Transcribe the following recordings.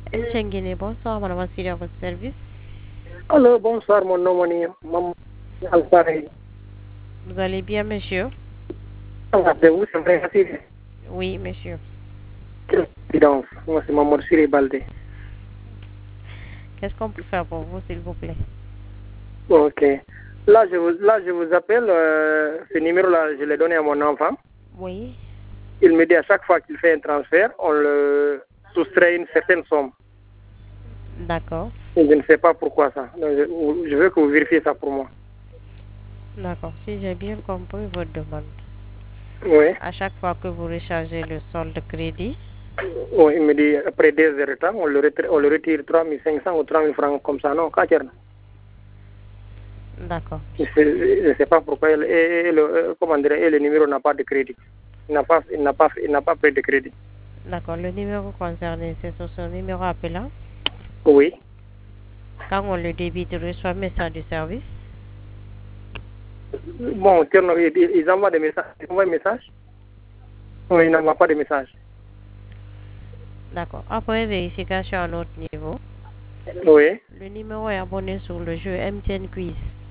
Tchenguene, bonsoir, madame, voici à votre service. Alors, bonsoir, mon nom est Maman Alpare. Vous allez bien, monsieur? C'est vous, c'est vrai, c'est Oui, monsieur. présidence. Moi, c'est Maman Siré Balde. Qu'est-ce qu'on peut faire pour vous, s'il vous plaît? Ok. Là, je vous appelle. Ce numéro-là, je l'ai donné à mon enfant. Oui. Il me dit à chaque fois qu'il fait un transfert, on le soustrait une certaine somme. D'accord. Et je ne sais pas pourquoi ça. Donc, je veux que vous vérifiez ça pour moi. D'accord. Si j'ai bien compris votre demande. Oui. À chaque fois que vous rechargez le solde crédit. Oui, il me dit après 2 heures de temps, on le retire 3500 ou 3000 francs comme ça. Non, Kacherna. D'accord. Je ne sais pas pourquoi le numéro n'a pas de crédit. Il n'a pas pris de crédit. D'accord. Le numéro concerné, c'est sur son numéro appelant. Oui. Quand on le débite, il reçoit un message du service. Bon, ils envoient des messages. Ils envoient un message. Oui, ils n'envoient pas de message. D'accord. Après vérification à notre niveau, Oui. le numéro est abonné sur le jeu MTN Quiz.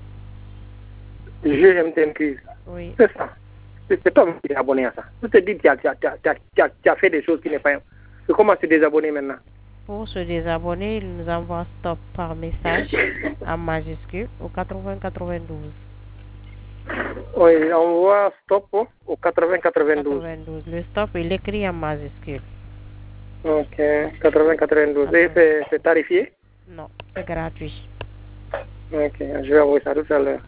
Je MTN Quiz. Oui. C'est ça. C'est toi qui es abonné à ça. Je te dis que tu as fait des choses qui n'est pas. Comment se désabonner maintenant? Pour se désabonner, il nous envoie stop par message en majuscule au 8092. Oui, on voit stop au 80-92. 92. Le stop, il écrit en majuscule. Ok, 80-92. Et c'est tarifié? Non, c'est gratuit. Ok, je vais envoyer ça tout à l'heure.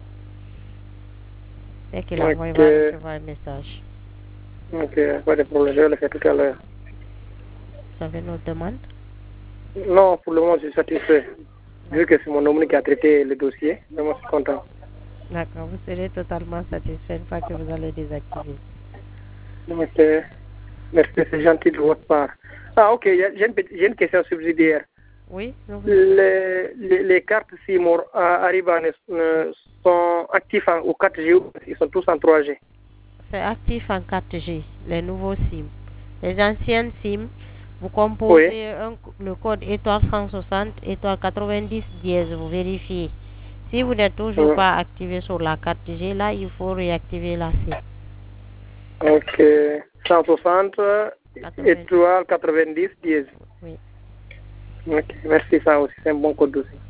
Dès qu'il envoie, il va recevoir un message. Ok, pas de problème, je vais le faire tout à l'heure. Vous avez notre demande? Non, pour le moment, je suis satisfait. Vu que c'est mon homme qui a traité le dossier, vraiment, je suis content. D'accord, vous serez totalement satisfait une fois que vous allez désactiver. Ok, merci, c'est gentil de votre part. Ah, ok, j'ai une question subsidiaire. Oui, Les cartes SIM Arriva sont actifs au 4G ou ils sont tous en 3G? C'est actif en 4G, les nouveaux SIM. Les anciennes SIM, vous composez le code étoile 160, étoile 90 dièse, vous vérifiez. Si vous n'êtes toujours pas activé sur la 4G, là, il faut réactiver la SIM. Ok, 160, étoile 90 dièse. Oui. Ok, merci, ça aussi, c'est un bon code aussi.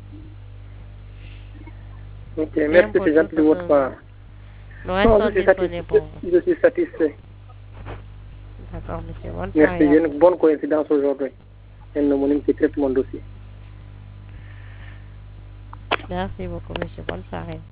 Ok, Bien, merci, c'est gentil de votre part. Nous restons disponibles pour vous. Je suis satisfait. D'accord, monsieur. Bonne Merci, soirée. j'ai une bonne coïncidence aujourd'hui. Un homonyme qui traite mon dossier. Merci beaucoup, monsieur. Bonne soirée.